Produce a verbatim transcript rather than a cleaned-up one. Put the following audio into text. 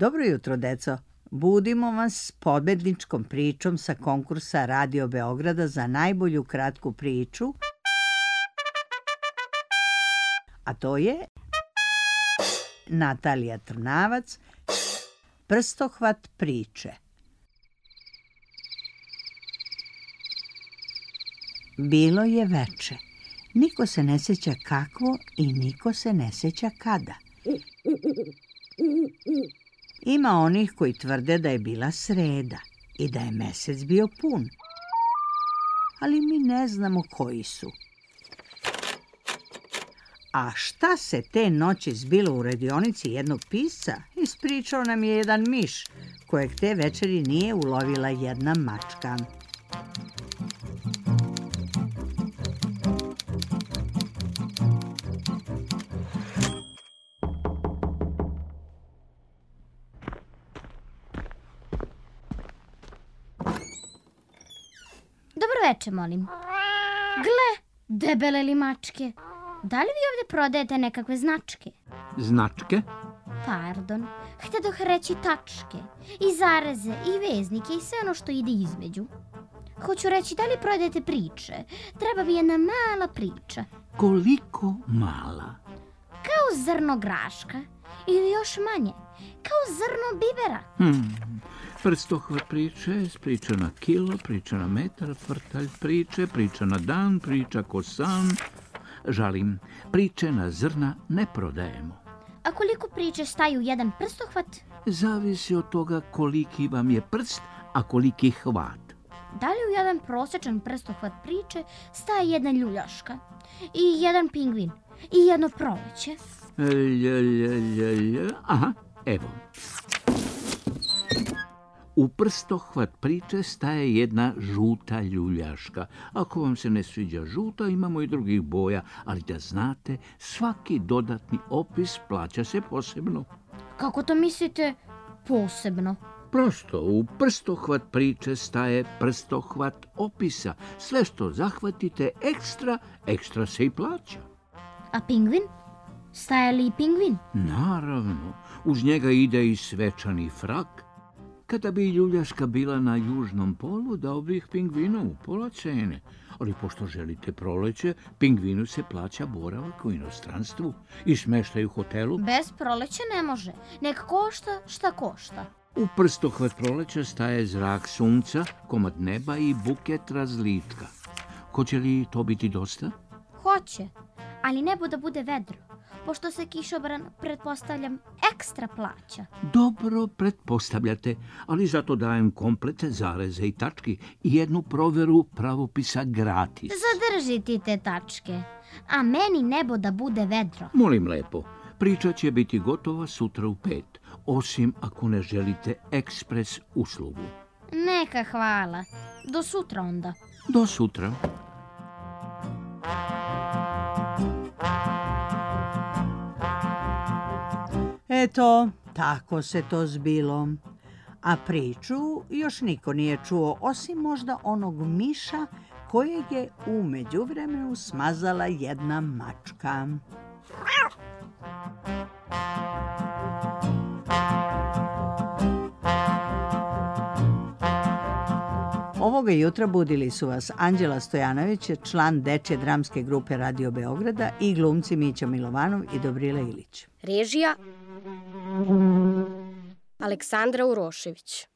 Dobro jutro, deco. Budimo vas s pobedničkom pričom sa konkursa Radio Beograda za najbolju kratku priču, a to je Natalija Trnavac, Prstohvat priče. Bilo je veče. Niko se ne sjeća kakvo i niko se ne sjeća kada. Ima onih koji tvrde da je bila sreda i da je mesec bio pun. Ali mi ne znamo koji su. A šta se te noći zbilo u radionici jednog pisca, ispričao nam je jedan miš, kojeg te večeri nije ulovila jedna mačka. Dobro večer, molim. Gle, debele li mačke. Da li vi ovdje prodajete nekakve značke? Značke? Pardon, htedoh reći tačke, i zareze, i veznike, i sve ono što ide između. Hoću reći, da li prodajete priče? Treba bi jedna mala priča. Koliko mala? Kao zrno graška, ili još manje, kao zrno bibera. Hmm. Prstohvat priče, priča na kilo, priča na metar, vrtalj priče, priča na dan, priča ko san. Žalim, priče na zrna ne prodajemo. A koliko priče staju jedan prstohvat? Zavisi od toga koliki vam je prst, a koliki hvat. Da li u jedan prosječan prstohvat priče staje jedna ljuljaška, i jedan pingvin, i jedno proleće? Lja, lja, lja, lja. Aha, evo. U prstohvat priče staje jedna žuta ljuljaška. Ako vam se ne sviđa žuta, imamo i drugih boja, ali da znate, svaki dodatni opis plaća se posebno. Kako to mislite posebno? Prosto, u prstohvat priče staje prstohvat opisa. Sve što zahvatite ekstra, ekstra se i plaća. A pingvin? Staje li i pingvin? Naravno, uz njega ide i svečani frak. Kada bi ljuljaška bila na južnom polu, dao bih pingvinu u pola cene. Ali pošto želite proleće, pingvinu se plaća boravak u inostranstvu i smještaj u hotelu. Bez proleća ne može. Nek košta šta košta. U prstohvat proleća staje zrak sunca, komad neba i buket razlitka. Hoće li to biti dosta? Hoće, ali nebo da bude vedro, pošto se kišobran, pretpostavljam, ekstra plaća. Dobro pretpostavljate, ali zato dajem komplete zareze i tački i jednu proveru pravopisa gratis. Zadrži ti te tačke, a meni nebo da bude vedro. Molim lepo, priča će biti gotova sutra u pet, osim ako ne želite ekspres uslugu. Neka hvala. Do sutra onda. Do sutra. Eto, tako se to zbilo. A priču još niko nije čuo, osim možda onog miša kojeg je u međuvremenu smazala jedna mačka. Ovoga jutra budili su vas Anđela Stojanović, član dečje dramske grupe Radio Beograda, i glumci Mića Milovanov i Dobrila Ilić. Režija Aleksandra Urošević.